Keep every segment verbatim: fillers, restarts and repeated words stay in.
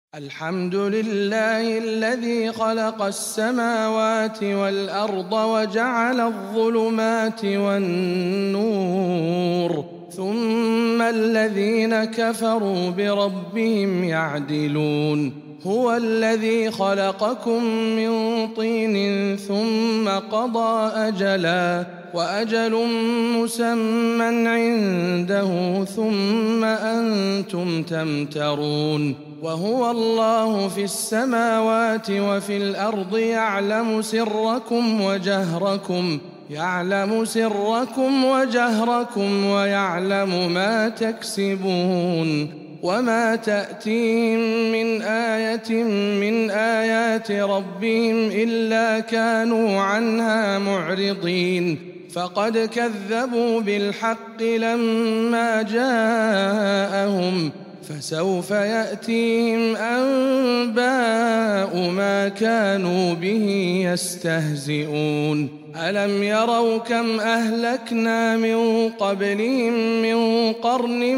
الحمد لله الذي خلق السماوات والأرض وجعل الظلمات والنور ثم الذين كفروا بربهم يعدلون هو الذي خلقكم من طين ثم قضى أجلا وأجل مسمى عنده ثم أنتم تمترون وهو الله في السماوات وفي الأرض يعلم سركم وجهركم يعلم سركم وجهركم ويعلم ما تكسبون وما تأتيهم من آية من آيات ربهم إلا كانوا عنها معرضين فقد كذبوا بالحق لما جاءهم فسوف يأتيهم أنباء ما كانوا به يستهزئون ألم يروا كم أهلكنا من قبلهم من قرن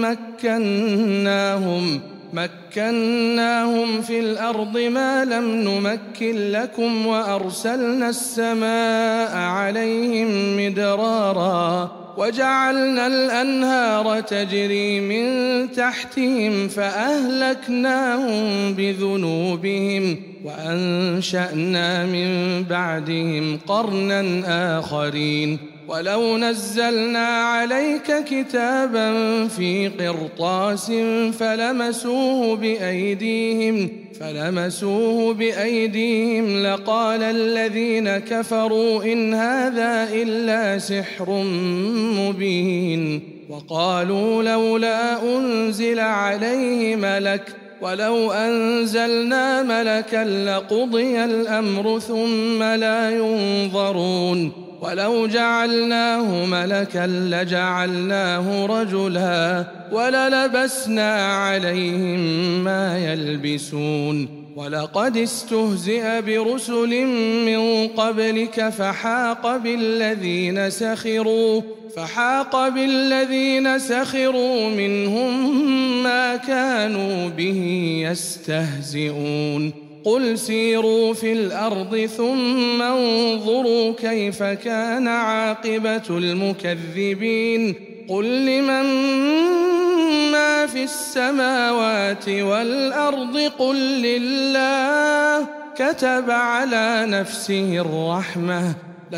مكناهم مكناهم في الأرض ما لم نمكن لكم وأرسلنا السماء عليهم مدرارا وجعلنا الأنهار تجري من تحتهم فأهلكناهم بذنوبهم وأنشأنا من بعدهم قرنا آخرين ولو نزلنا عليك كتابا في قرطاس فلمسوه بأيديهم فلمسوه بأيديهم لقال الذين كفروا إن هذا إلا سحر مبين وقالوا لولا أنزل عليه ملك ولو أنزلنا ملكا لقضي الأمر ثم لا ينظرون ولو جعلناه ملكا لجعلناه رجلا وللبسنا عليهم ما يلبسون ولقد استهزئ برسل من قبلك فحاق بالذين سخروا فحاق بالذين سخروا منهم ما كانوا به يستهزئون قل سيروا في الأرض ثم انظروا كيف كان عاقبة المكذبين قل لمن ما في السماوات والأرض قل لله كتب على نفسه الرحمة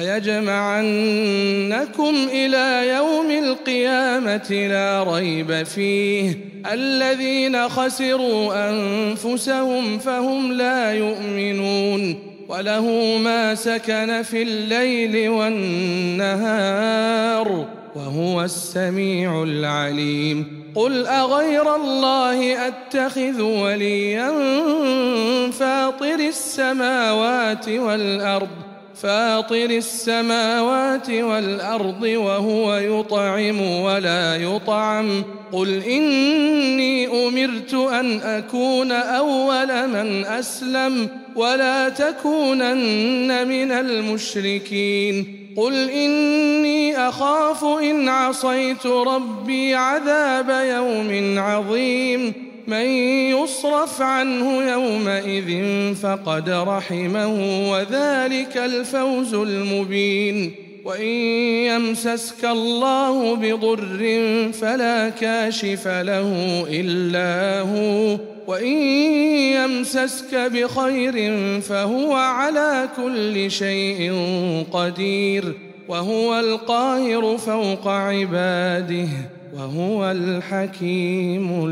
ليجمعنكم إلى يوم القيامة لا ريب فيه الذين خسروا أنفسهم فهم لا يؤمنون وله ما سكن في الليل والنهار وهو السميع العليم قل أغير الله أتخذ وليا فاطر السماوات والأرض فاطر السماوات والأرض وهو يطعم ولا يطعم قل إني أمرت أن أكون أول من أسلم ولا تكونن من المشركين قل إني أخاف إن عصيت ربي عذاب يوم عظيم من يصرف عنه يومئذ فقد رحمه وذلك الفوز المبين وإن يمسسك الله بضر فلا كاشف له إلا هو وإن يمسسك بخير فهو على كل شيء قدير وهو القاهر فوق عباده وهو الحكيم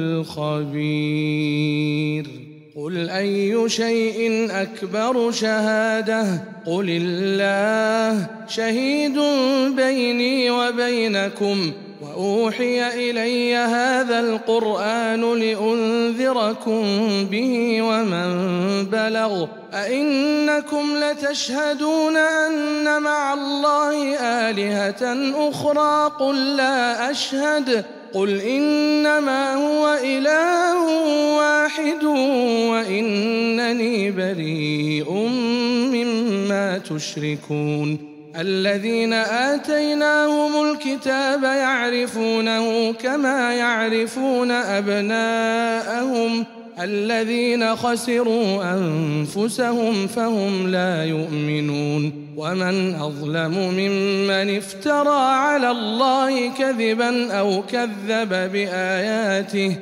الخبير قل أي شيء أكبر شهادة قل الله شهيد بيني وبينكم وأوحي إلي هذا القرآن لأنذركم به ومن بلغ أئنكم لتشهدون أن مع الله آلهة أخرى قل لا أشهد قل إنما هو إله واحد وإنني بريء مما تشركون الذين آتيناهم الكتاب يعرفونه كما يعرفون أبناءهم الذين خسروا أنفسهم فهم لا يؤمنون ومن أظلم ممن افترى على الله كذبا أو كذب بآياته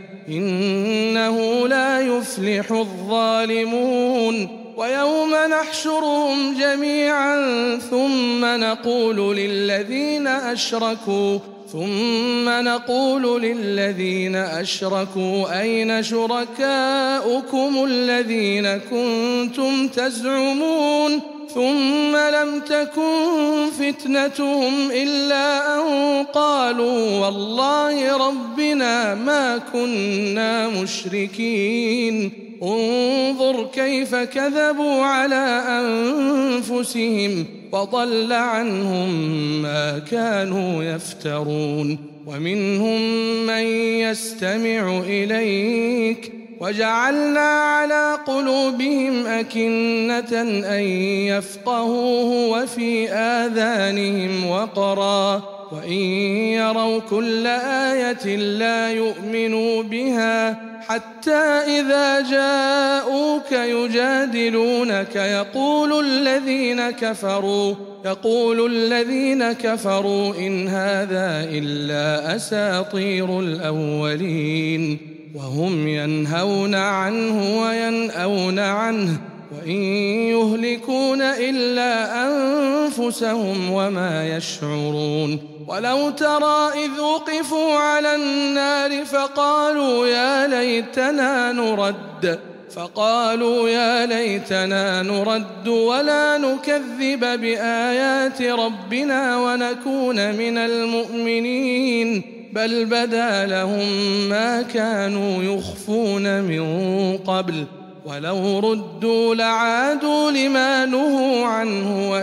إنه لا يفلح الظالمون ويوم نحشرهم جميعا ثم نقول للذين أشركوا ثم نقول للذين أشركوا أين شركاؤكم الذين كنتم تزعمون ثم لم تكن فتنتهم إلا أن قالوا والله ربنا ما كنا مشركين انظر كيف كذبوا على أنفسهم وضل عنهم ما كانوا يفترون ومنهم من يستمع إليك وجعلنا على قلوبهم أكنة أن يفقهوه وفي آذانهم وقرا وإن يروا كل آية لا يؤمنوا بها حتى إذا جاءوك يجادلونك يقول الذين كفروا يقول الذين كفروا إن هذا إلا أساطير الأولين وهم ينهون عنه وينأون عنه وإن يهلكون إلا أنفسهم وما يشعرون ولو ترى إذ وقفوا على النار فقالوا يا ليتنا نرد فقالوا يا ليتنا نرد ولا نكذب بآيات ربنا ونكون من المؤمنين بل بدا لهم ما كانوا يخفون من قبل ولو ردوا لعادوا لما نهوا عنه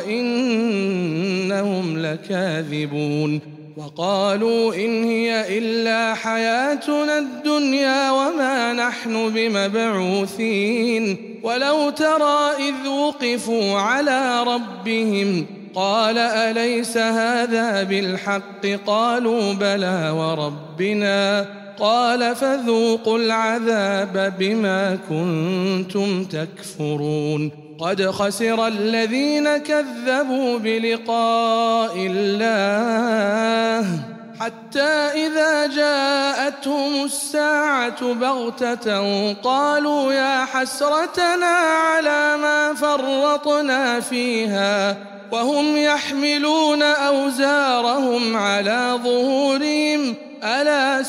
وإنهم لكاذبون وقالوا إن هي إلا حياتنا الدنيا وما نحن بمبعوثين ولو ترى إذ وقفوا على ربهم قال أليس هذا بالحق قالوا بلى وربنا قال فذوقوا العذاب بما كنتم تكفرون قد خسر الذين كذبوا بلقاء الله حتى إذا جاءتهم الساعة بغتة قالوا يا حسرتنا على ما فرطنا فيها وهم يحملون أوزارهم على ظهورهم ألا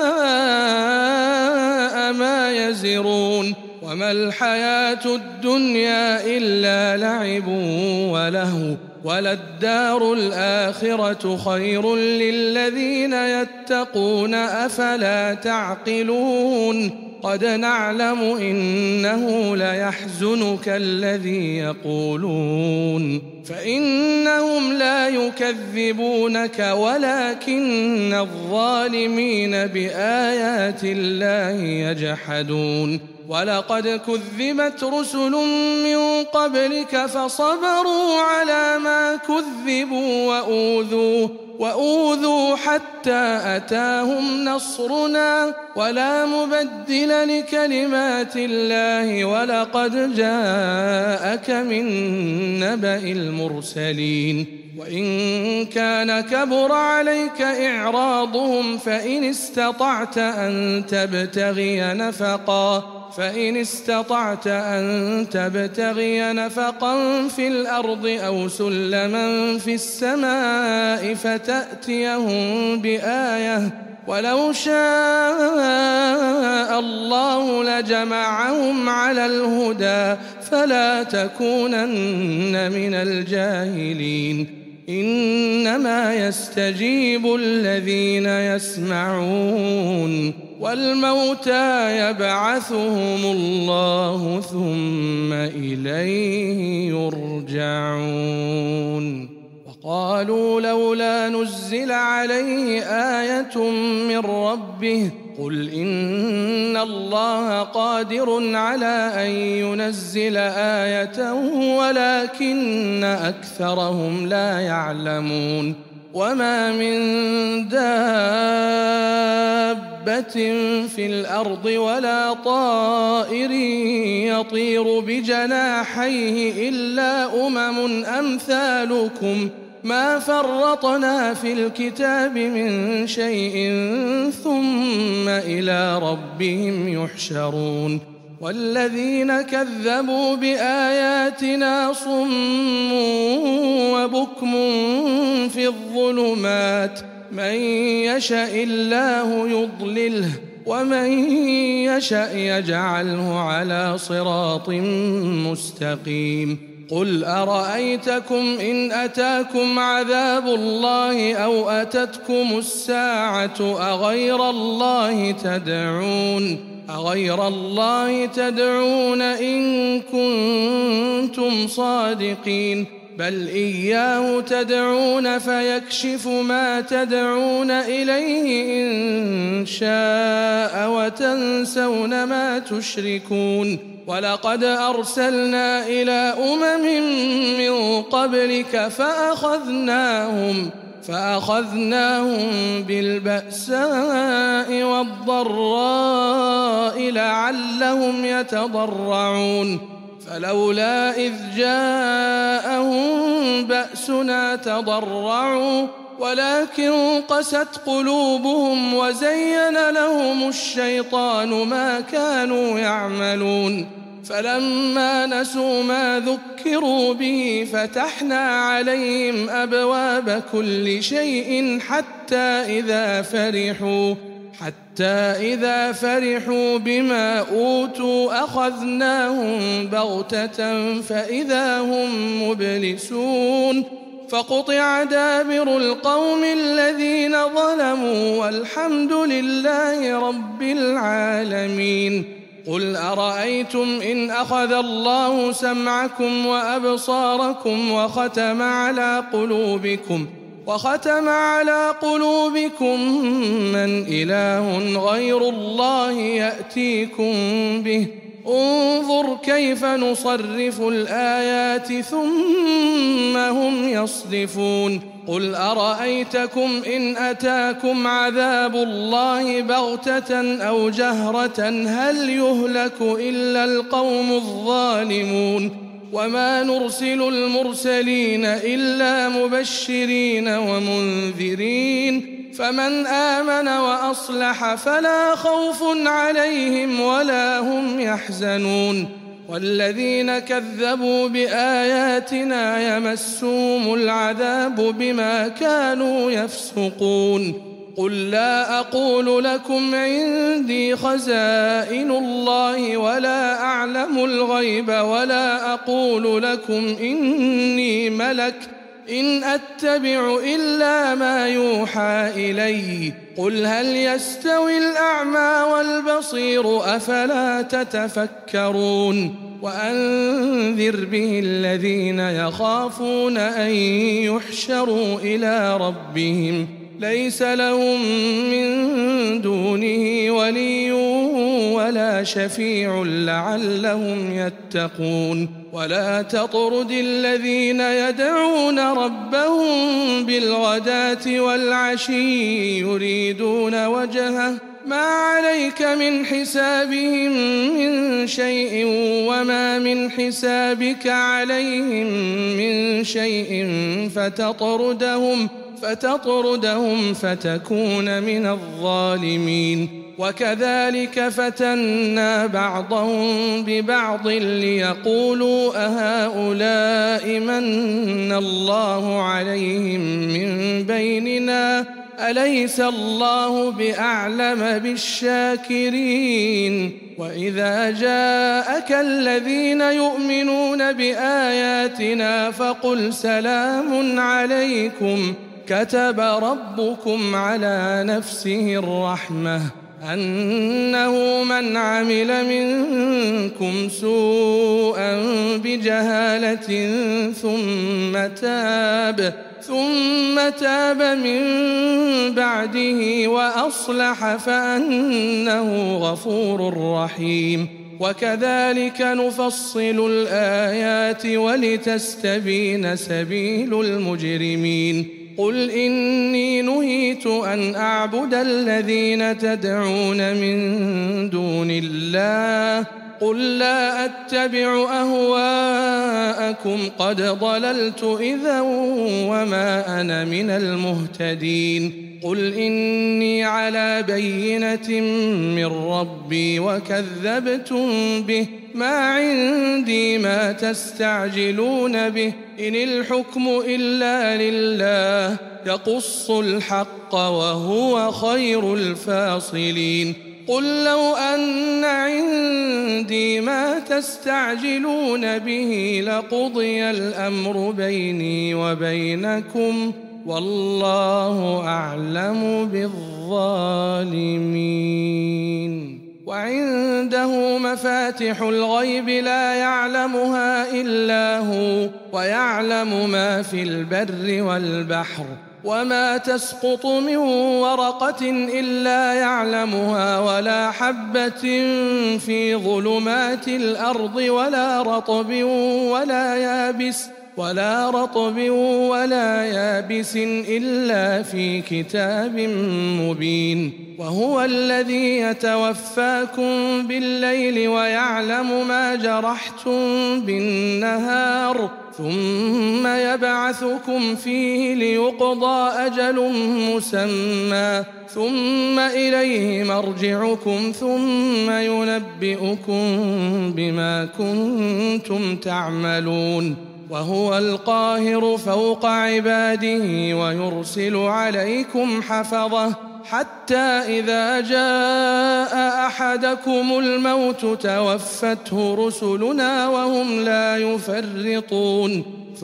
ساء ما يزرون وما الحياة الدنيا إلا لعب ولهو وللدار الآخرة خير للذين يتقون أفلا تعقلون قد نعلم إنه ليحزنك الذي يقولون فإنهم لا يكذبونك ولكن الظالمين بآيات الله يجحدون ولقد كذبت رسل من قبلك فصبروا على ما كذبوا وأوذوا وأوذوا حتى أتاهم نصرنا ولا مبدل لكلمات الله ولقد جاءك من نبأ المرسلين وإن كان كبر عليك إعراضهم فإن استطعت أن تبتغي نفقا فإن استطعت أن تبتغي نفقا في الأرض أو سلما في السماء فتأتيهم بآية ولو شاء الله لجمعهم على الهدى فلا تكونن من الجاهلين إنما يستجيب الذين يسمعون والموتى يبعثهم الله ثم إليه يرجعون وقالوا لولا نزل عليه آية من ربه قل إن الله قادر على أن ينزل آية ولكن أكثرهم لا يعلمون وما من دابة في الأرض ولا طائر يطير بجناحيه إلا أمم أمثالكم ما فرطنا في الكتاب من شيء ثم إلى ربهم يحشرون والذين كذبوا بآياتنا صم وبكم في الظلمات من يشاء الله يضلله ومن يشاء يجعله على صراط مستقيم قل أرأيتكم إن أتاكم عذاب الله أو أتتكم الساعة أغير الله تدعون أغير الله تدعون إن كنتم صادقين بل إياه تدعون فيكشف ما تدعون إليه إن شاء وتنسون ما تشركون ولقد أرسلنا إلى أمم من قبلك فأخذناهم فأخذناهم بالبأساء والضراء لعلهم يتضرعون فلولا إذ جاءهم بأسنا تضرعوا ولكن قست قلوبهم وزين لهم الشيطان ما كانوا يعملون فلما نسوا ما ذكروا به فتحنا عليهم أبواب كل شيء حتى إذا فرحوا حتى إذا فرحوا بما أوتوا أخذناهم بغتة فإذا هم مبلسون فقطع دابر القوم الذين ظلموا والحمد لله رب العالمين قل أرأيتم إن أخذ الله سمعكم وأبصاركم وختم على قلوبكم وختم على قلوبكم من إله غير الله يأتيكم به انظر كيف نصرف الآيات ثم هم يصدفون قل أرأيتكم إن أتاكم عذاب الله بغتة أو جهرة هل يهلك إلا القوم الظالمون وما نرسل المرسلين إلا مبشرين ومنذرين فمن آمن وأصلح فلا خوف عليهم ولا هم يحزنون والذين كذبوا بآياتنا يمسهم العذاب بما كانوا يفسقون قل لا أقول لكم عندي خزائن الله ولا أعلم الغيب ولا أقول لكم إني ملك إن أتبع إلا ما يوحى إلي قل هل يستوي الأعمى والبصير أفلا تتفكرون وأنذر به الذين يخافون أن يحشروا إلى ربهم ليس لهم من دونه ولي ولا شفيع لعلهم يتقون ولا تطرد الذين يدعون ربهم بالغداة والعشي يريدون وجهه ما عليك من حسابهم من شيء وما من حسابك عليهم من شيء فتطردهم فتطردهم فتكون من الظالمين وكذلك فتنا بعضهم ببعض ليقولوا أهؤلاء من الله عليهم من بيننا أليس الله بأعلم بالشاكرين وإذا جاءك الذين يؤمنون بآياتنا فقل سلام عليكم كتب ربكم على نفسه الرحمة أنه من عمل منكم سوءا بجهالة ثم تاب ثم تاب من بعده وأصلح فأنه غفور رحيم وكذلك نفصل الآيات ولتستبين سبيل المجرمين قل إني نهيت أن أعبد الذين تدعون من دون الله قل لا أتبع أهواءكم قد ضللت إذا وما أنا من المهتدين قل إني على بينة من ربي وكذبتم به ما عندي ما تستعجلون به إن الحكم إلا لله يقص الحق وهو خير الفاصلين قل لو أن عندي ما تستعجلون به لقضي الأمر بيني وبينكم والله أعلم بالظالمين وعنده مفاتح الغيب لا يعلمها إلا هو ويعلم ما في البر والبحر وما تسقط من ورقة إلا يعلمها ولا حبة في ظلمات الأرض ولا رطب ولا يابس ولا رطب ولا يابس إلا في كتاب مبين وهو الذي يتوفاكم بالليل ويعلم ما جرحتم بالنهار ثم يبعثكم فيه ليقضى أجل مسمى ثم إليه مرجعكم ثم ينبئكم بما كنتم تعملون وهو القاهر فوق عباده ويرسل عليكم حفظة حتى إذا جاء أحدكم الموت توفته رسلنا وهم لا يفرطون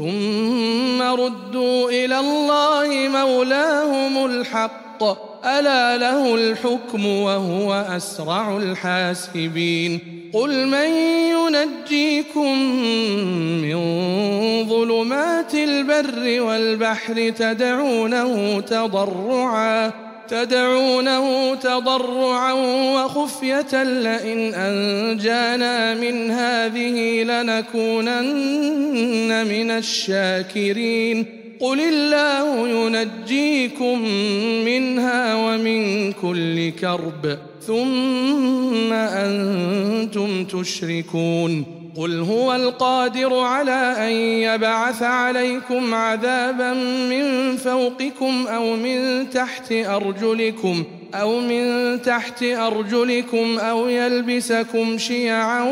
ثم ردوا إلى الله مولاهم الحق ألا له الحكم وهو أسرع الحاسبين قل من ينجيكم من ظلمات البر والبحر تدعونه تضرعا تدعونه تضرعا وخفية لئن أنجانا من هذه لنكونن من الشاكرين قل الله ينجيكم منها ومن كل كرب ثم أنتم تشركون قل هو القادر على أن يبعث عليكم عذابا من فوقكم أو من تحت أرجلكم أو من تحت أرجلكم أو يلبسكم شيعا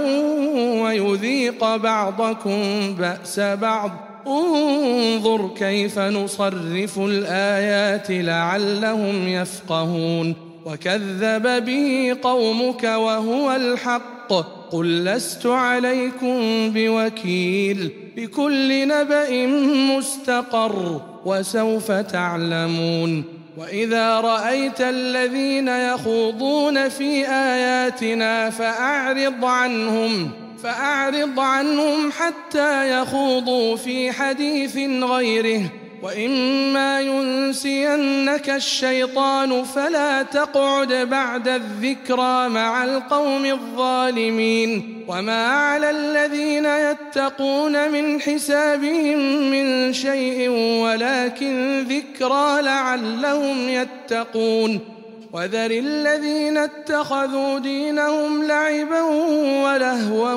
ويذيق بعضكم بأس بعض انظر كيف نصرف الآيات لعلهم يفقهون وكذب به قومك وهو الحق قل لست عليكم بوكيل لكل نبأ مستقر وسوف تعلمون وإذا رأيت الذين يخوضون في آياتنا فأعرض عنهم فأعرض عنهم حتى يخوضوا في حديث غيره وإما ينسينك الشيطان فلا تقعد بعد الذكرى مع القوم الظالمين وما على الذين يتقون من حسابهم من شيء ولكن ذكرى لعلهم يتقون وذر الذين اتخذوا دينهم لعبا ولهوا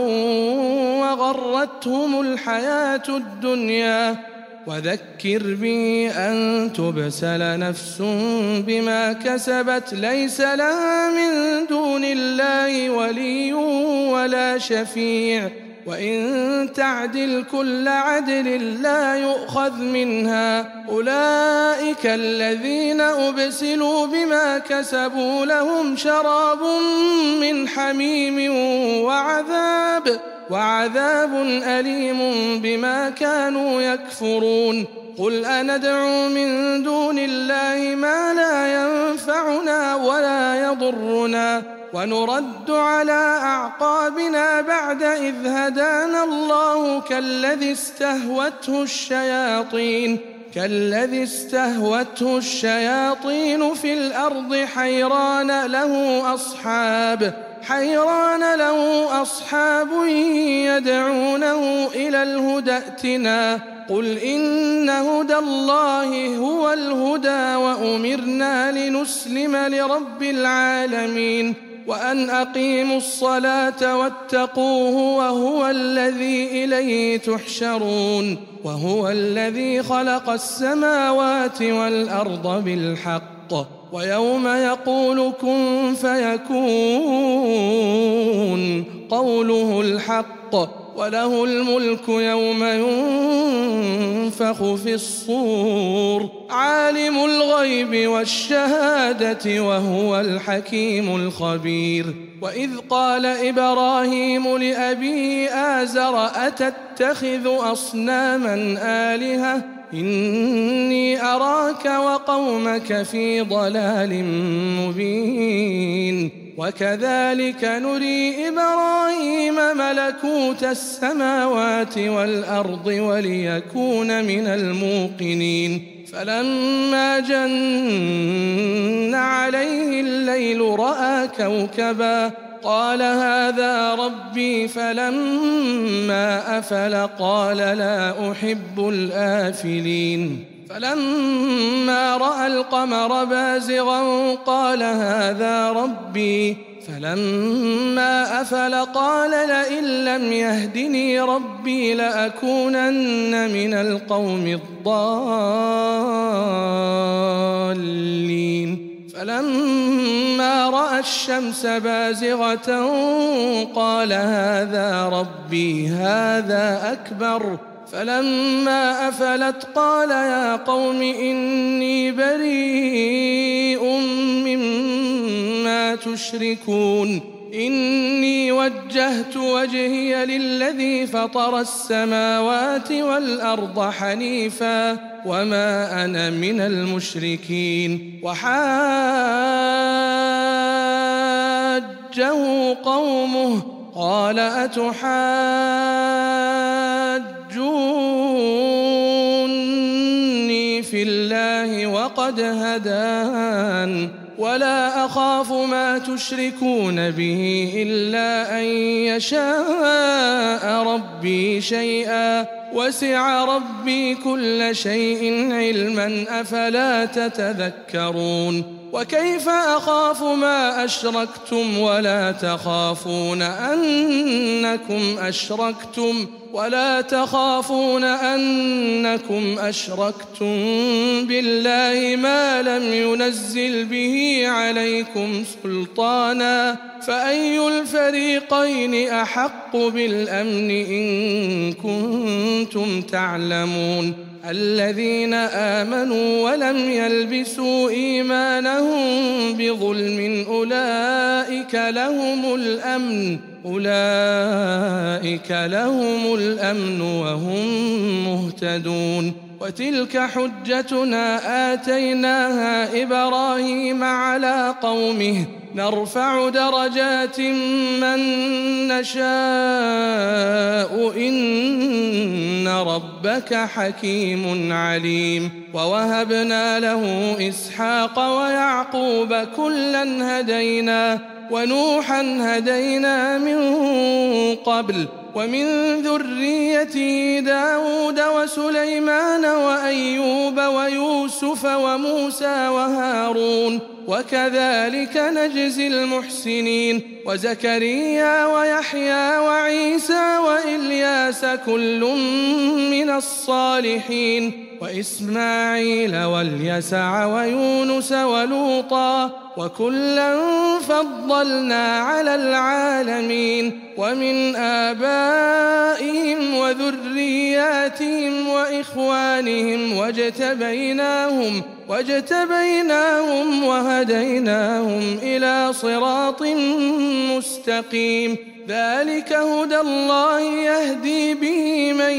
وغرتهم الحياة الدنيا وذكر به أن تبسل نفس بما كسبت ليس لها من دون الله ولي ولا شفيع وإن تعدل كل عدل لا يؤخذ منها أولئك الذين أبسلوا بما كسبوا لهم شراب من حميم وعذاب وعذاب أليم بما كانوا يكفرون قل أندعو من دون الله ما لا ينفعنا ولا يضرنا ونرد على أعقابنا بعد إذ هدانا الله كالذي استهوته الشياطين كالذي استهوته الشياطين في الأرض حيران له أصحاب حيران له أصحاب يدعونه إلى الهدى ائتنا قل إن هدى الله هو الهدى وأمرنا لنسلم لرب العالمين وأن أقيموا الصلاة واتقوه وهو الذي إليه تحشرون وهو الذي خلق السماوات والأرض بالحق ويوم يقول كن فيكون قوله الحق وله الملك يوم ينفخ في الصور عالم الغيب والشهادة وهو الحكيم الخبير وإذ قال إبراهيم لأبيه آزر أتتخذ أصناما آلهة إني أراك وقومك في ضلال مبين وكذلك نري إبراهيم ملكوت السماوات والأرض وليكون من الموقنين فلما جن عليه الليل رأى كوكبا قال هذا ربي فلما أفل قال لا أحب الآفلين فلما رأى القمر بازغا قال هذا ربي فلما أفل قال لئن لم يهدني ربي لأكونن من القوم الضالين فلما رأى الشمس بازغة قال هذا ربي هذا أكبر فلما أفلت قال يا قوم إني بريء مما تشركون إني وجهت وجهي للذي فطر السماوات والأرض حنيفا وما أنا من المشركين وحاجه قومه قال أتحاجوني في الله وقد هدان ولا أخاف ما تشركون به إلا أن يشاء ربي شيئا وسع ربي كل شيء علما أفلا تتذكرون وكيف أخاف ما أشركتم ولا تخافون أنكم أشركتم ولا تخافون أنكم أشركتم بالله ما لم ينزل به عليكم سلطانا فأي الفريقين أحق بالأمن إن كنتم تعلمون الذين آمنوا ولم يلبسوا إيمانهم بظلم أولئك لهم الأمن أولئك لهم الأمن وهم مهتدون وتلك حجتنا آتيناها إبراهيم على قومه نرفع درجات من نشاء إن ربك حكيم عليم ووهبنا له إسحاق ويعقوب كلا هدينا ونوحا هدينا من قبل ومن ذريته داود وسليمان وأيوب ويوسف وموسى وهارون وكذلك نجزي المحسنين وزكريا ويحيى وعيسى وإلياس كل من الصالحين وإسماعيل واليسع ويونس ولوطا وكلا فضلنا على العالمين ومن آبائهم وذرياتهم وإخوانهم واجتبيناهم واجتبيناهم وهديناهم إلى صراط مستقيم ذلك هدى الله يهدي به من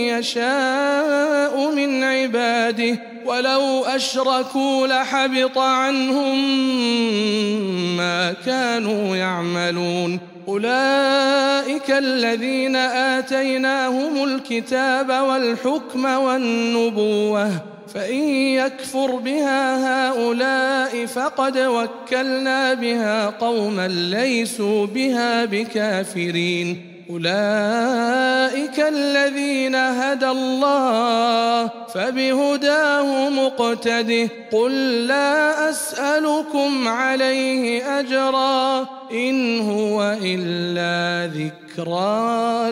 يشاء من عباده ولو أشركوا لحبط عنهم ما كانوا يعملون أولئك الذين آتيناهم الكتاب والحكم والنبوة فإن يكفر بها هؤلاء فقد وكلنا بها قوما ليسوا بها بكافرين أولئك الذين هدى الله فبهداه مقتده قل لا أسألكم عليه أجرا إن هو إلا ذكرى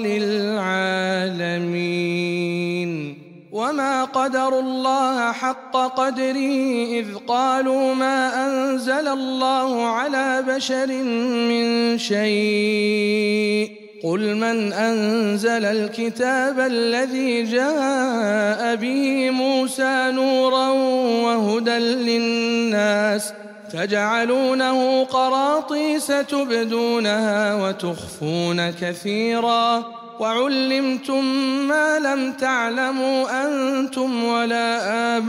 للعالمين وما قدروا الله حق قدره إذ قالوا ما أنزل الله على بشر من شيء قل من أنزل الكتاب الذي جاء به موسى نورا وهدى للناس تجعلونه قراطيس تبدونها وتخفون كثيرا وعلمتم ما لم تعلموا أنتم ولا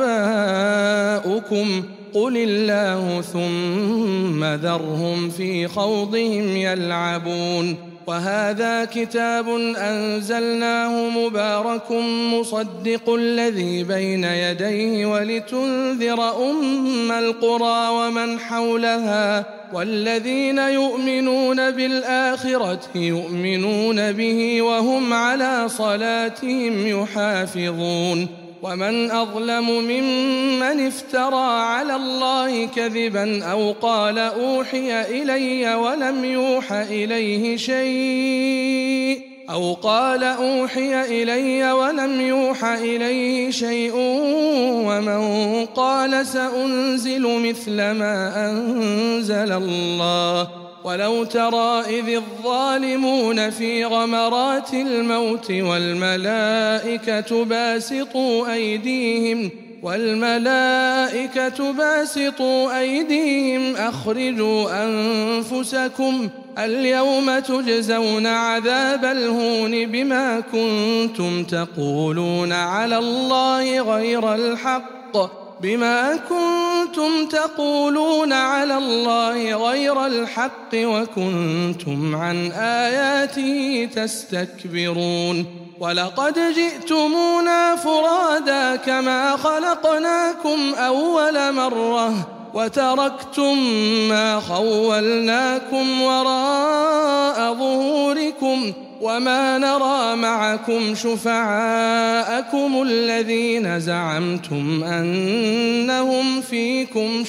آباؤكم قل الله ثم ذرهم في خوضهم يلعبون وهذا كتاب أنزلناه مبارك مصدق الذي بين يديه ولتنذر أم القرى ومن حولها والذين يؤمنون بالآخرة يؤمنون به وهم على صلاتهم يحافظون ومن أظلم ممن افترى على الله كذبا أو قال أوحي إلي ولم يوح إليه شيء أو قال أوحي إلي ولم يوح إليه شيء ومن قال سأنزل مثل ما أنزل الله ولو ترى إذ الظالمون في غمرات الموت والملائكة باسطوا أيديهم والملائكة باسطوا أيديهم أخرجوا أنفسكم اليوم تجزون عذاب الهون بما كنتم تقولون على الله غير الحق بما كنتم تقولون على الله غير الحق وكنتم عن آياته تستكبرون ولقد جئتمونا فرادا كما خلقناكم أول مرة وتركتم ما خولناكم وراء ظهوركم وما نرى معكم شفعاءكم الذين زعمتم أنهم فيكم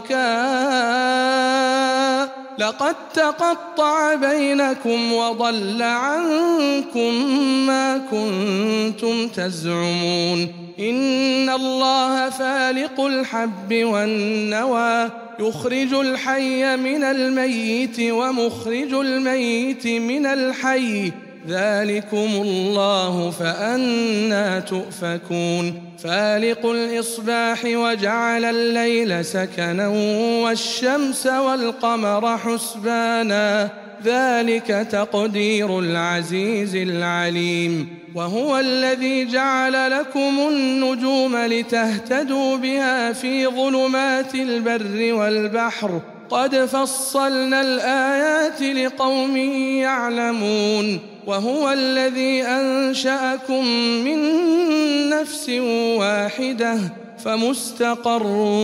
شركاء لقد تقطع بينكم وضل عنكم ما كنتم تزعمون إن الله فالق الحب والنوى يخرج الحي من الميت ومخرج الميت من الحي ذلكم الله فأنى تؤفكون فالق الإصباح وجعل الليل سكنا والشمس والقمر حسبانا ذلك تقدير العزيز العليم وهو الذي جعل لكم النجوم لتهتدوا بها في ظلمات البر والبحر قد فصلنا الآيات لقوم يعلمون وهو الذي أنشأكم من نفس واحدة فمستقر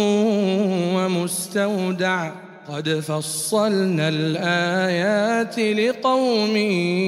ومستودع قد فصلنا الآيات لقوم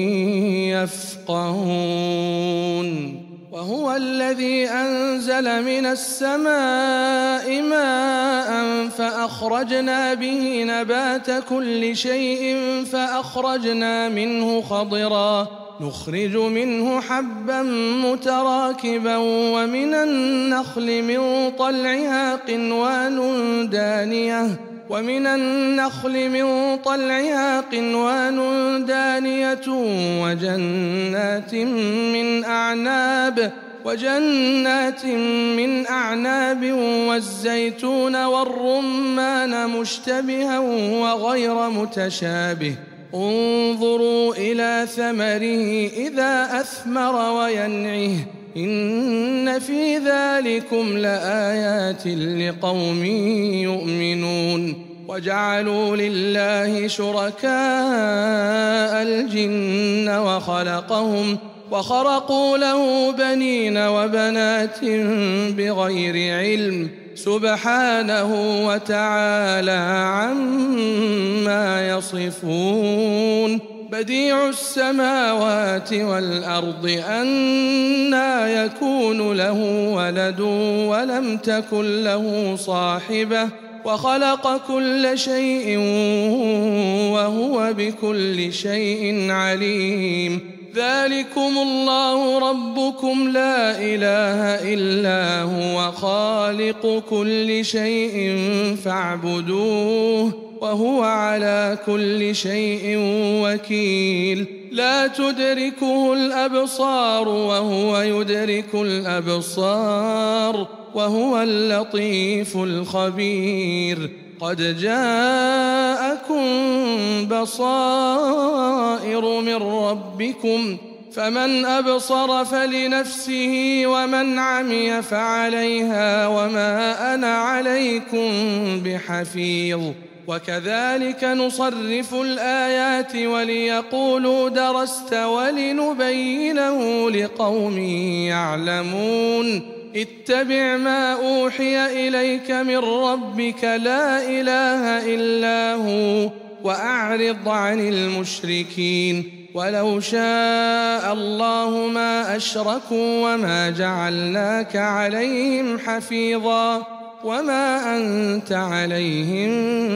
يفقهون وهو الذي أنزل من السماء ماء فأخرجنا به نبات كل شيء فأخرجنا منه خضرا نخرج منه حبا متراكبا ومن النخل من طلعها قنوان دانية ومن النخل من طلعها قنوان دانية وجنات من أعناب وجنات من أعناب والزيتون والرمان مشتبها وغير متشابه انظروا إلى ثمره إذا أثمر وينعه إن في ذلكم لآيات لقوم يؤمنون وجعلوا لله شركاء الجن وخلقهم وخرقوا له بنين وبنات بغير علم سبحانه وتعالى عما يصفون بديع السماوات والأرض أنى يكون له ولد ولم تكن له صاحبة وخلق كل شيء وهو بكل شيء عليم ذلكم الله ربكم لا إله إلا هو خالق كل شيء فاعبدوه وهو على كل شيء وكيل لا تدركه الأبصار وهو يدرك الأبصار وهو اللطيف الخبير قد جاءكم بصائر من ربكم فمن أبصر فلنفسه ومن عمي فعليها وما أنا عليكم بحفيظ وكذلك نصرف الآيات وليقولوا درست ولنبينه لقوم يعلمون اتبع ما أوحي إليك من ربك لا إله إلا هو وأعرض عن المشركين ولو شاء الله ما أشركوا وما جعلناك عليهم حفيظا وما أنت عليهم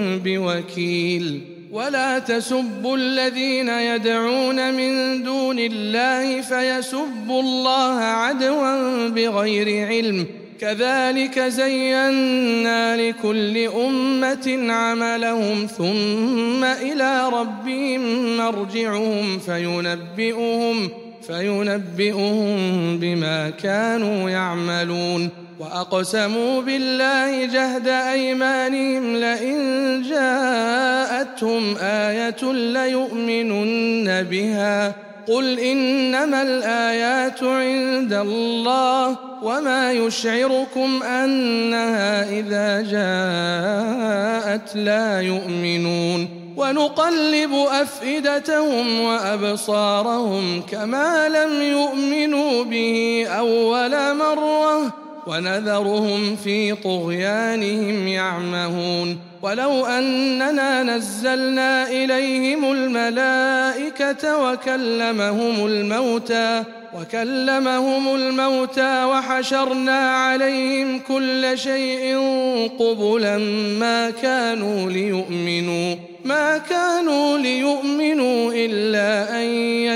بوكيل ولا تسبوا الذين يدعون من دون الله فيسبوا الله عدوا بغير علم كذلك زينا لكل أمة عملهم ثم إلى ربهم مرجعهم فينبئهم فينبئهم بما كانوا يعملون وأقسموا بالله جهد أيمانهم لئن جاءتهم آية ليؤمنن بها قل إنما الآيات عند الله وما يشعركم أنها إذا جاءت لا يؤمنون ونقلب أفئدتهم وأبصارهم كما لم يؤمنوا به أول مرة ونذرهم في طغيانهم يعمهون ولو أننا نزلنا إليهم الملائكة وكلمهم الموتى وكلمهم الموتى وحشرنا عليهم كل شيء قبلا ما كانوا ليؤمنوا ما كانوا ليؤمنوا إلا أن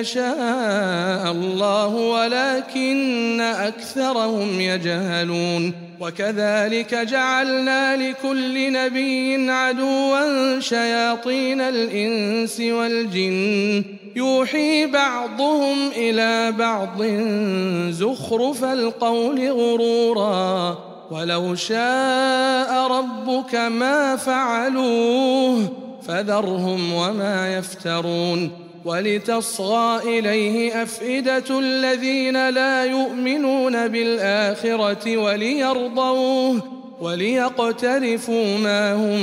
يشاء الله ولكن أكثرهم يجهلون وكذلك جعلنا لكل نبي عدوا شياطين الإنس والجن يوحي بعضهم إلى بعض زخرف القول غرورا ولو شاء ربك ما فعلوه فذرهم وما يفترون ولتصغى إليه أفئدة الذين لا يؤمنون بالآخرة وليرضوه وليقترفوا ما هم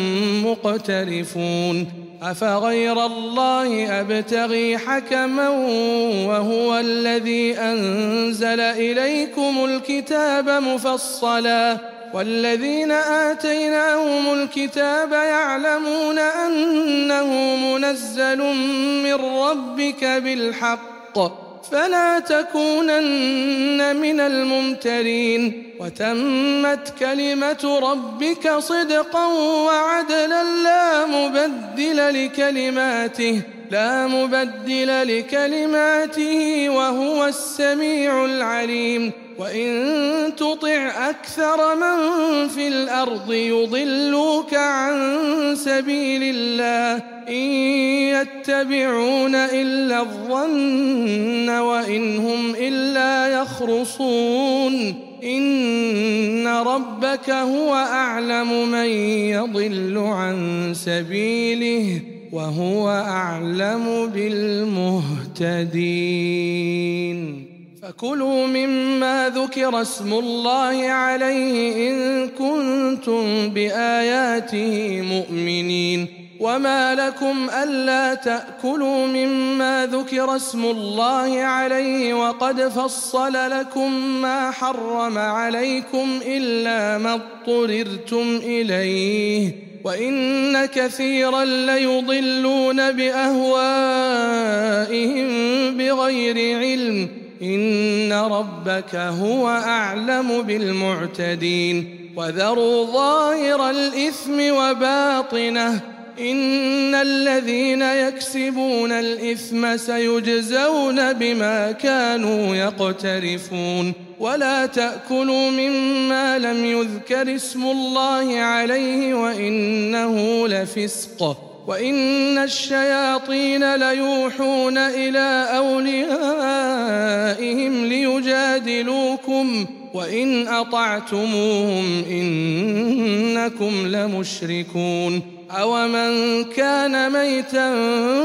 مقترفون أفغير الله أبتغي حكما وهو الذي أنزل إليكم الكتاب مفصلا والذين آتيناهم الكتاب يعلمون أنه منزل من ربك بالحق فلا تكونن من الممترين وتمت كلمة ربك صدقا وعدلا لا مبدل لكلماته لا مبدل لكلماته وهو السميع العليم وإن تطع أكثر من في الأرض يضلوك عن سبيل الله إن يتبعون إلا الظن وإن هم إلا يخرصون إن ربك هو أعلم من يضل عن سبيله وهو أعلم بالمهتدين فكلوا مما ذكر اسم الله عليه إن كنتم بآياته مؤمنين وما لكم ألا تأكلوا مما ذكر اسم الله عليه وقد فصل لكم ما حرم عليكم إلا ما اضطررتم إليه وإن كثيرا ليضلون بأهوائهم بغير علم إن ربك هو أعلم بالمعتدين وذروا ظاهر الإثم وباطنه إن الذين يكسبون الإثم سيجزون بما كانوا يقترفون ولا تأكلوا مما لم يذكر اسم الله عليه وإنه لفسق وإن الشياطين ليوحون إلى أوليائهم ليجادلوكم وإن أطعتموهم إنكم لمشركون أومن كان ميتا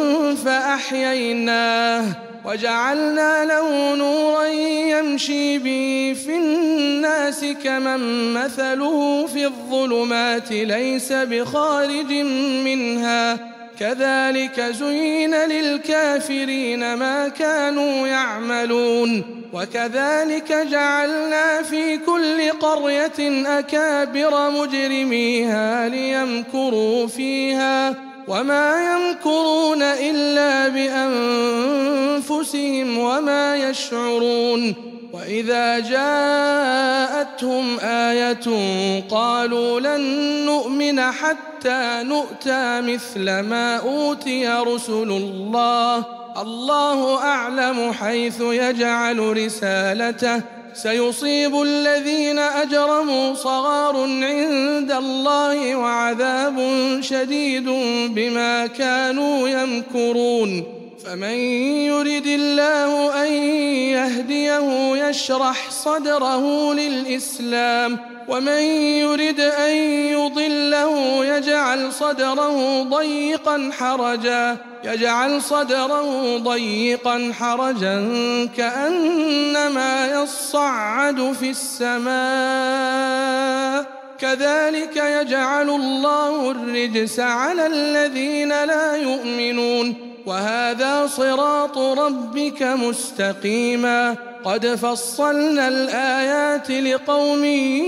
فأحييناه وجعلنا له نورا يمشي به في الناس كمن مثله في الظلمات ليس بخارج منها كذلك زين للكافرين ما كانوا يعملون وكذلك جعلنا في كل قرية أكابر مجرميها ليمكروا فيها وما يمكرون إلا بأنفسهم وما يشعرون وإذا جاءتهم آية قالوا لن نؤمن حتى نؤتى مثل ما أوتي رسل الله الله أعلم حيث يجعل رسالته سيصيب الذين أجرموا صغار عند الله وعذاب شديد بما كانوا يمكرون فمن يرد الله أن يهديه يشرح صدره للإسلام ومن يرد أن يضله يجعل صدره ضيقا حرجا يجعل صدره ضيقا حرجا كأنما يصعد في السماء كذلك يجعل الله الرجس على الذين لا يؤمنون وهذا صراط ربك مستقيما قد فصلنا الآيات لقوم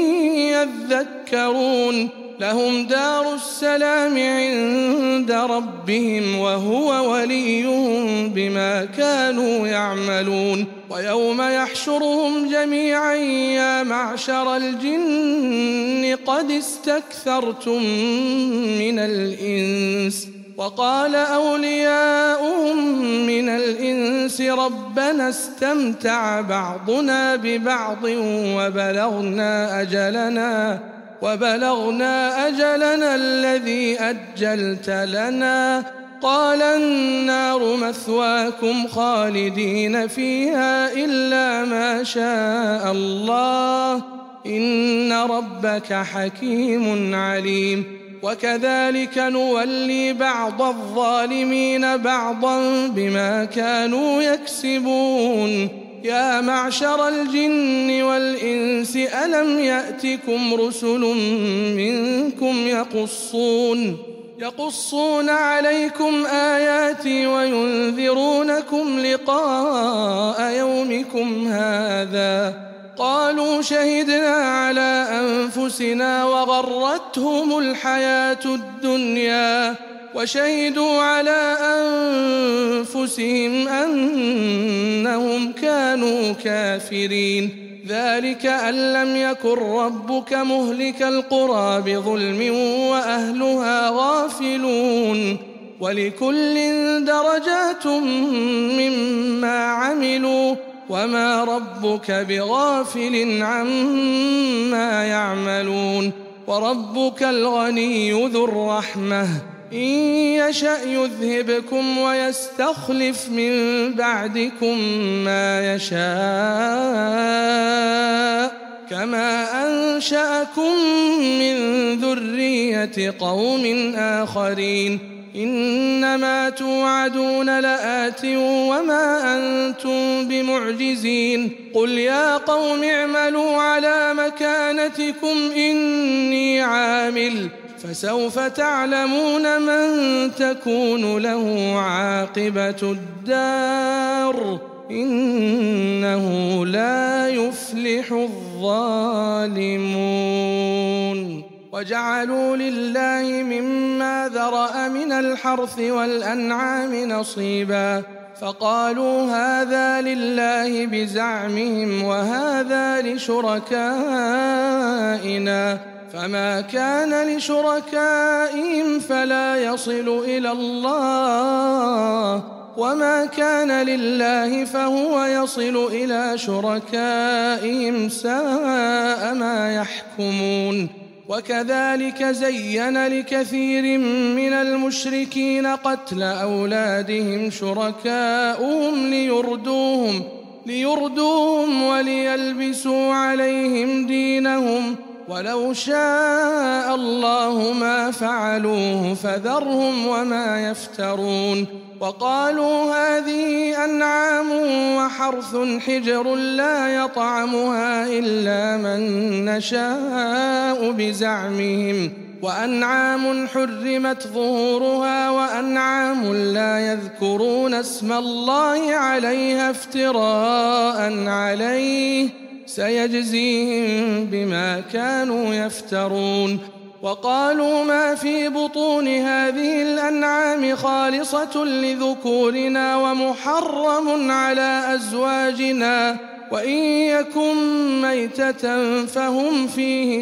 يذكرون لهم دار السلام عند ربهم وهو وليهم بما كانوا يعملون ويوم يحشرهم جميعا يا معشر الجن قد استكثرتم من الإنس وقال أولياؤهم من الإنس ربنا استمتع بعضنا ببعض وبلغنا أجلنا وبلغنا أجلنا الذي أجلت لنا قال النار مثواكم خالدين فيها إلا ما شاء الله إن ربك حكيم عليم وكذلك نولي بعض الظالمين بعضا بما كانوا يكسبون يا معشر الجن والإنس ألم يأتكم رسل منكم يقصون يقصون عليكم آياتي وينذرونكم لقاء يومكم هذا قالوا شهدنا على أنفسنا وغرتهم الحياة الدنيا وشهدوا على أنفسهم أنهم كانوا كافرين ذلك أن لم يكن ربك مهلك القرى بظلم وأهلها غافلون ولكل درجات مما عملوا وما ربك بغافل عما يعملون وربك الغني ذو الرحمة إن يشأ يذهبكم ويستخلف من بعدكم ما يشاء كما أنشأكم من ذرية قوم آخرين إنما توعدون لآت وما أنتم بمعجزين قل يا قوم اعملوا على مكانتكم إني عامل فسوف تعلمون من تكون له عاقبة الدار إنه لا يفلح الظالمون. وجعلوا لله مما ذرأ من الحرث والأنعام نصيبا فقالوا هذا لله بزعمهم وهذا لشركائنا فما كان لشركائهم فلا يصل إلى الله وما كان لله فهو يصل إلى شركائهم ساء ما يحكمون. وكذلك زين لكثير من المشركين قتل أولادهم شركاؤهم ليردوهم, ليردوهم وليلبسوا عليهم دينهم ولو شاء الله ما فعلوه فذرهم وما يفترون. وقالوا هذه أنعام وحرث حجر لا يطعمها إلا من نشاء بزعمهم وأنعام حرمت ظهورها وأنعام لا يذكرون اسم الله عليها افتراء عليه سيجزيهم بما كانوا يفترون. وقالوا ما في بطون هذه الأنعام خالصة لذكورنا ومحرم على أزواجنا وإن يكن ميتة فهم فيه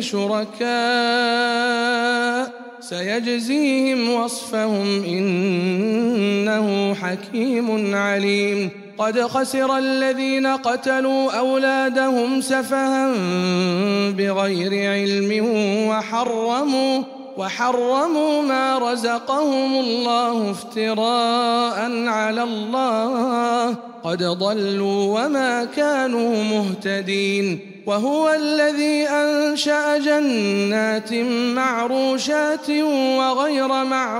شركاء سيجزيهم وصفهم إنه حكيم عليم. قد خسر الذين قتلوا أولادهم سفها بغير علم وحرموا, وحرموا ما رزقهم الله افتراء على الله قد ضلوا وما كانوا مهتدين. وهو الذي أنشأ جنات معروشات وغير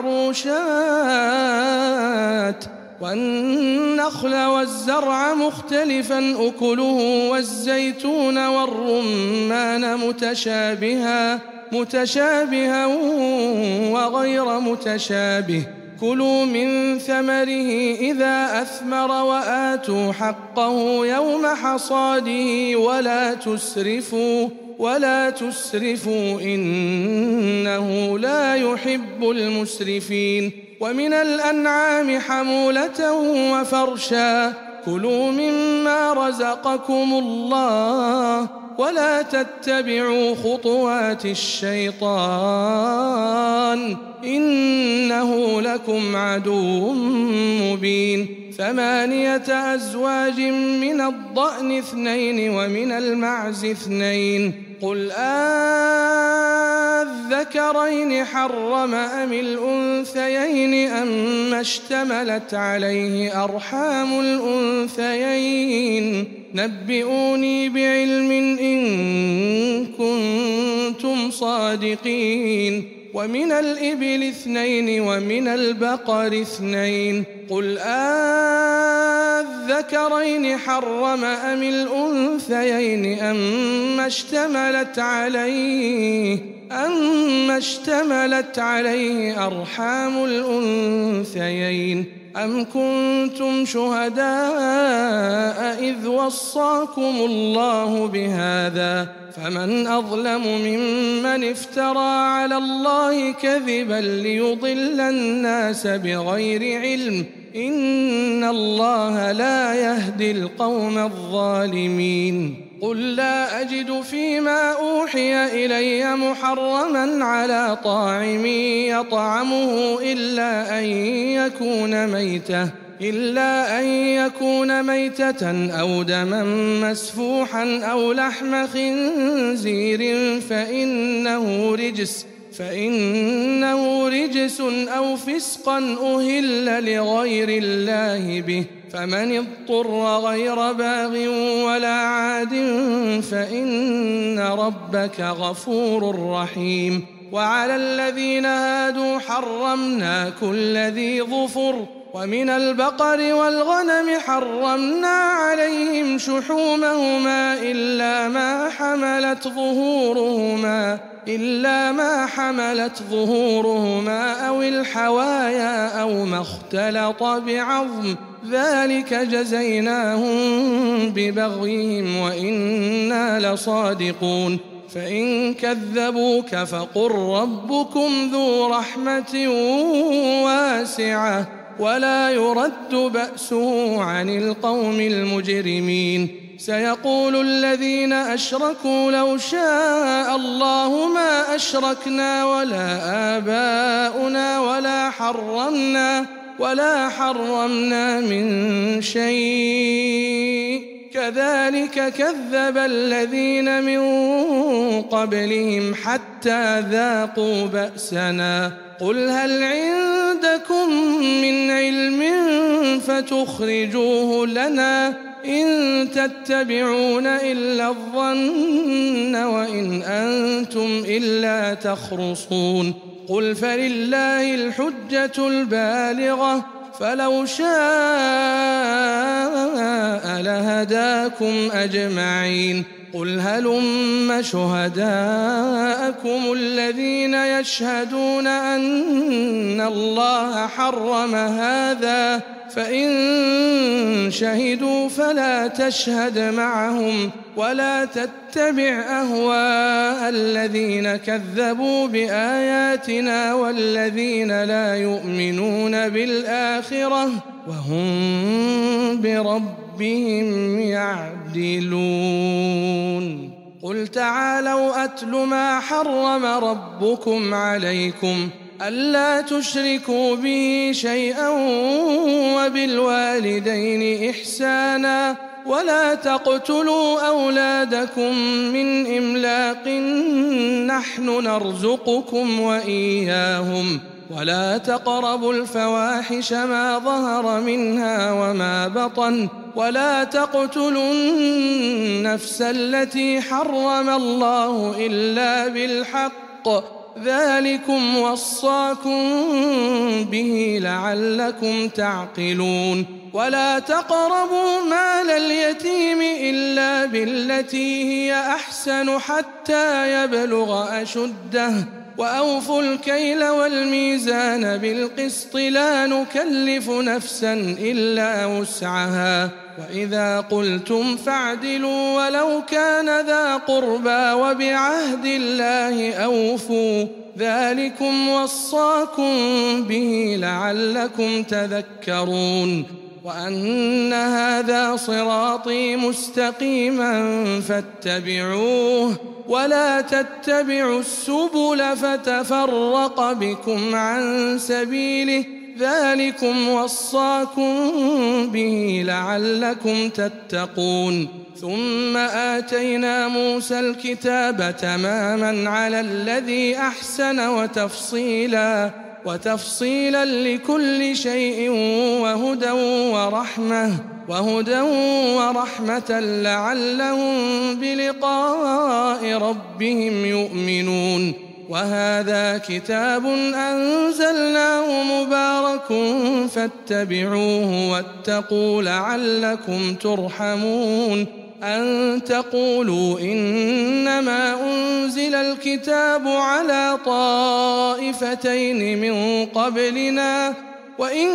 معروشات والنخل والزرع مختلفا أكله والزيتون والرمان متشابها متشابها وغير متشابه كلوا من ثمره إذا أثمر وآتوا حقه يوم حصاده ولا تسرفوا ولا تسرفوا إنه لا يحب المسرفين. ومن الأنعام حمولة وفرشا كلوا مما رزقكم الله ولا تتبعوا خطوات الشيطان إنه لكم عدو مبين. ثمانية أزواج من الضأن اثنين ومن المعز اثنين قل أذكرين حرم أم الأنثيين أما اشتملت عليه أرحام الأنثيين نبئوني بعلم إن كنتم صادقين. ومن الإبل اثنين ومن البقر اثنين قل أذكرين حرم أم الأنثيين أما اشتملت عليه أما اشتملت عليه أرحام الأنثيين أم كنتم شهداء إذ وصاكم الله بهذا فمن أظلم ممن افترى على الله كذبا ليضل الناس بغير علم إن الله لا يهدي القوم الظالمين. قل لا أجد فيما أوحي إلي محرما على طاعم يطعمه إلا أن يكون ميتة إلا أن يكون ميتة أو دما مسفوحا أو لحم خنزير فإنه رجس فإنه رجس أو فسقا أهل لغير الله به فمن اضطر غير باغ ولا عاد فإن ربك غفور رحيم. وعلى الذين هادوا حرمنا كل ذي ظفر ومن البقر والغنم حرمنا عليهم شحومهما إلا ما حملت ظهورهما إلا ما حملت ظهورهما أو الحوايا أو ما اختلط بعظم ذلك جزيناهم ببغيهم وإنا لصادقون فإن كذبوك فقل ربكم ذو رحمة واسعة ولا يرد بأسه عن القوم المجرمين سيقول الذين أشركوا لو شاء الله ما أشركنا ولا آباؤنا ولا حرمنا ولا حرمنا من شيء كذلك كذب الذين من قبلهم حتى ذاقوا بأسنا قل هل عندكم من علم فتخرجوه لنا إن تتبعون إلا الظن وإن أنتم إلا تخرصون قل فلله الحجة البالغة فلو شاء لهداكم أجمعين قل هلم شهداءكم الذين يشهدون أن الله حرم هذا فإن شهدوا فلا تشهد معهم ولا تتبع أهواء الذين كذبوا بآياتنا والذين لا يؤمنون بالآخرة وهم بربهم يعدلون قل تعالوا أتل ما حرم ربكم عليكم ألا تشركوا به شيئا وبالوالدين إحسانا ولا تقتلوا أولادكم من إملاق نحن نرزقكم وإياهم ولا تقربوا الفواحش ما ظهر منها وما بطن ولا تقتلوا النفس التي حرم الله إلا بالحق ذلكم وصاكم به لعلكم تعقلون ولا تقربوا مال اليتيم إلا بالتي هي أحسن حتى يبلغ أشده وأوفوا الكيل والميزان بالقسط لا نكلف نفسا إلا وسعها وإذا قلتم فاعدلوا ولو كان ذا قربى وبعهد الله أوفوا ذلكم وصاكم به لعلكم تذكرون وأن هذا صراطي مستقيما فاتبعوه ولا تتبعوا السبل فتفرق بكم عن سبيله ذلكم وصاكم به لعلكم تتقون ثم آتينا موسى الكتاب تماما على الذي أحسن وتفصيلا وتفصيلا لكل شيء وهدى ورحمة وهدى ورحمة لعلهم بلقاء ربهم يؤمنون وهذا كتاب أنزلناه مبارك فاتبعوه واتقوا لعلكم ترحمون أن تقولوا إنما أنزل الكتاب على طائفتين من قبلنا وإن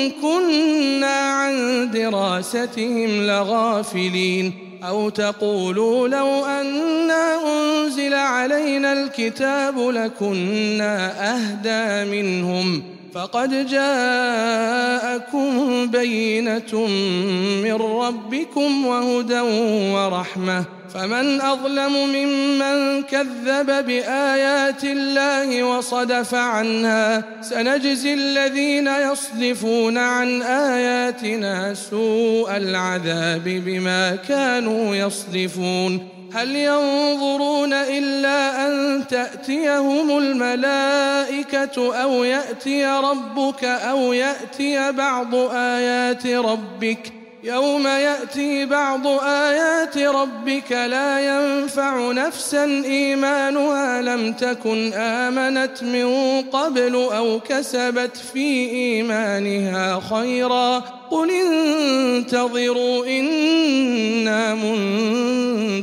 كنا عن دراستهم لغافلين أو تقولوا لو أنا أنزل علينا الكتاب لكنا أهدى منهم فقد جاءكم بينة من ربكم وهدى ورحمة فمن أظلم ممن كذب بآيات الله وصدف عنها سنجزي الذين يصدفون عن آياتنا سوء العذاب بما كانوا يصدفون هل ينظرون إلا أن تأتيهم الملائكة أو يأتي ربك أو يأتي بعض آيات ربك يوم يأتي بعض آيات ربك لا ينفع نفسا إيمانها لم تكن آمنت من قبل أو كسبت في إيمانها خيرا قل انتظروا إنا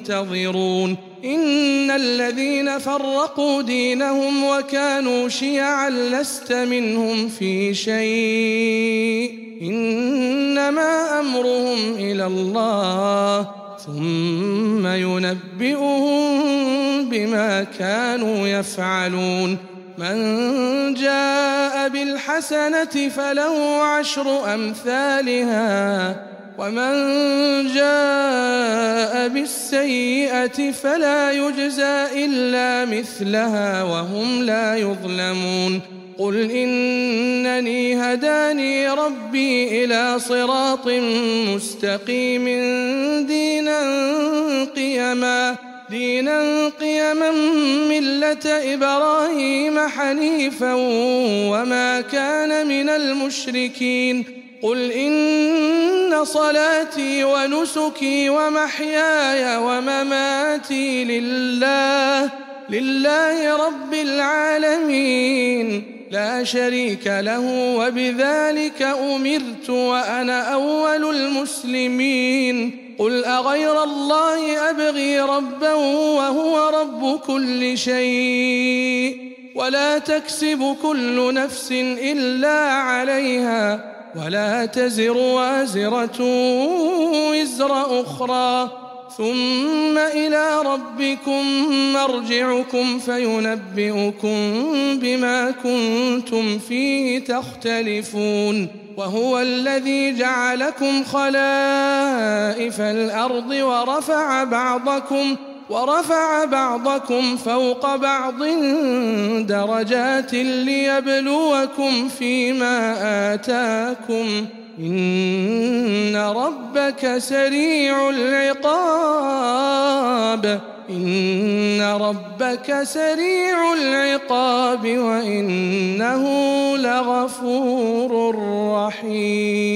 ينتظرون إن الذين فرقوا دينهم وكانوا شيعا لست منهم في شيء إنما أمرهم إلى الله ثم ينبئهم بما كانوا يفعلون من جاء بالحسنة فله عشر أمثالها ومن جاء بالسيئة فلا يجزى إلا مثلها وهم لا يظلمون قل إنني هداني ربي إلى صراط مستقيم دينا قيما دينا قيما ملة إبراهيم حنيفا وما كان من المشركين قل إن صلاتي ونسكي ومحياي ومماتي لله لله رب العالمين لا شريك له وبذلك أمرت وأنا أول المسلمين قل أغير الله أبغي ربا وهو رب كل شيء ولا تكسب كل نفس إلا عليها ولا تزر وازرة وزر أخرى ثم إلى ربكم مرجعكم فينبئكم بما كنتم فيه تختلفون وهو الذي جعلكم خلائف الأرض ورفع بعضكم ورفع بعضكم فوق بعض درجات ليبلوكم فيما آتاكم إن ربك سريع العقاب إن ربك سريع العقاب وإنه لغفور رحيم